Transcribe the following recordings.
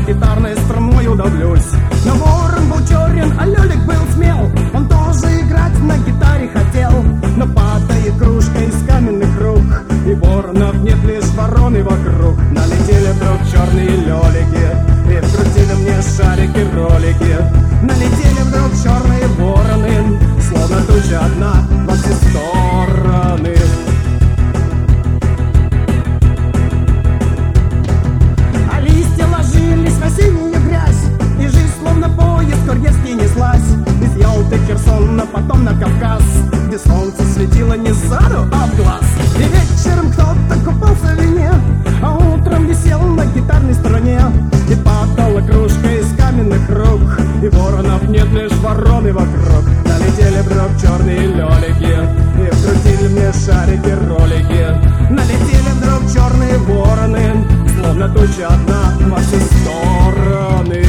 гитарной струной удавлюсь. Но ворон был черен, а лёлик был смел. Он тоже играть на гитаре хотел, но падает кружка из каменных рук, и воронов нет, лишь вороны вокруг. Налетели вдруг черные лёлики и вкрутили мне шарики-ролики. Налетели вдруг черные вороны, словно туча одна во все стороны. А листья ложились в осеннюю грязь, и жизнь словно поезд Курьевский неслась из Ялты, Херсона, потом на Кавказ, где солнце светило не саду, а в глаз. И вечером кто-то купался в вине, а утром висел на гитарной струне, и падала кружка из каменных рук, и воронов нет, лишь вороны вокруг. Налетели вдруг черные лёлики и вкрутили мне шарики-ролики. Налетели вдруг черные вороны, словно туча одна во все стороны.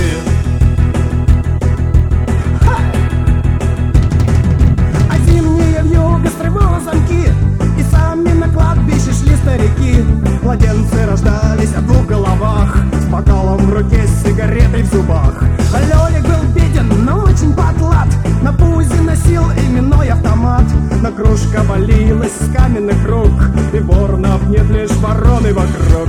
А зимние вьюга срывала замки, и сами на кладбище шли старики. Младенцы рождались о двух головах, с бокалом в руке, с сигаретой в зубах. А лёлик был беден, но очень потлат, на пузе носил именной автомат. Но кружка валилась с каменных рук, и воронов нет, лишь вороны вокруг.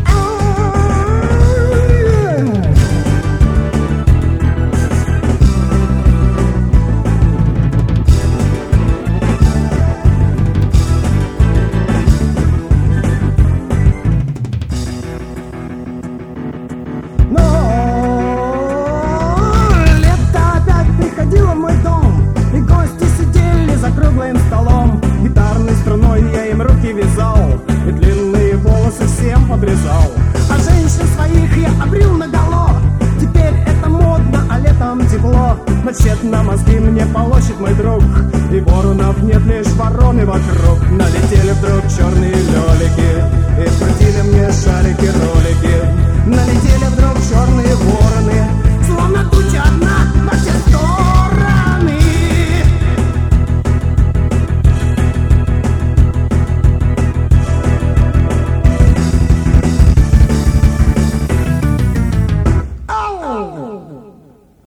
Гитарной струной я им руки вязал, и длинные волосы всем подрезал. А женщин своих я обрил наголо. Теперь это модно, а летом тепло. Но тщетно мозги мне полощет мой друг, и воронов нет, лишь вороны вокруг. Налетели вдруг черные лёлики и вкрутили мне шарики-ролики. Налетели вдруг черные